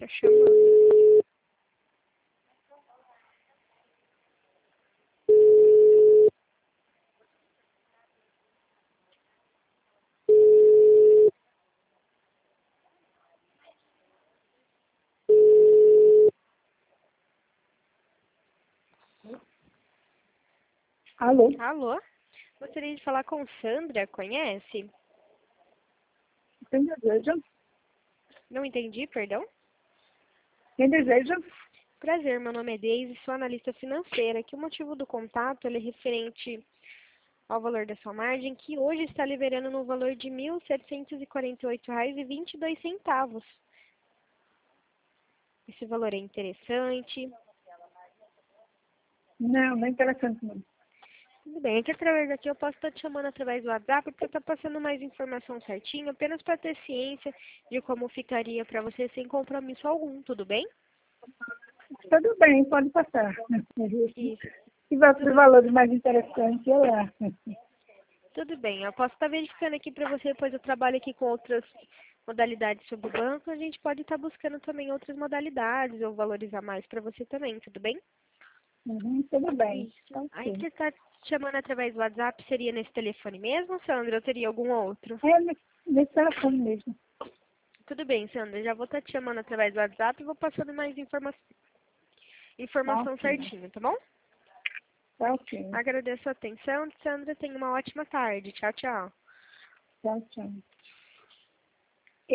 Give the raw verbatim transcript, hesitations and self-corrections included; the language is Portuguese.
chamando. Alô? Alô? Gostaria de falar com Sandra, conhece? Quem deseja? Não entendi, perdão? Quem deseja? Prazer, meu nome é Deise, sou analista financeira, que o motivo do contato ele é referente ao valor da sua margem, que hoje está liberando no valor de mil setecentos e quarenta e oito reais e vinte e dois centavos. Esse valor é interessante. Não, não é interessante não. Tudo bem, é que através daqui eu posso estar te chamando através do WhatsApp para estar passando mais informação certinho, apenas para ter ciência de como ficaria para você sem compromisso algum, tudo bem? Tudo bem, pode passar. Isso. Se vai para os valores mais interessantes, é lá. Tudo bem, eu posso estar verificando aqui para você, pois eu trabalho aqui com outras modalidades sobre o banco, a gente pode estar buscando também outras modalidades ou valores a mais para você também, tudo bem? Uhum, tudo bem. Isso. Tá Aí ok. você está chamando através do WhatsApp, seria nesse telefone mesmo, Sandra, ou teria algum outro? É nesse nesse telefone mesmo. Tudo bem, Sandra, já vou estar te chamando através do WhatsApp e vou passando mais informa Tá informação ok. certinho, tá bom? Tá ok. Agradeço a atenção, Sandra, tenha uma ótima tarde. Tchau, tchau. Tchau, tchau.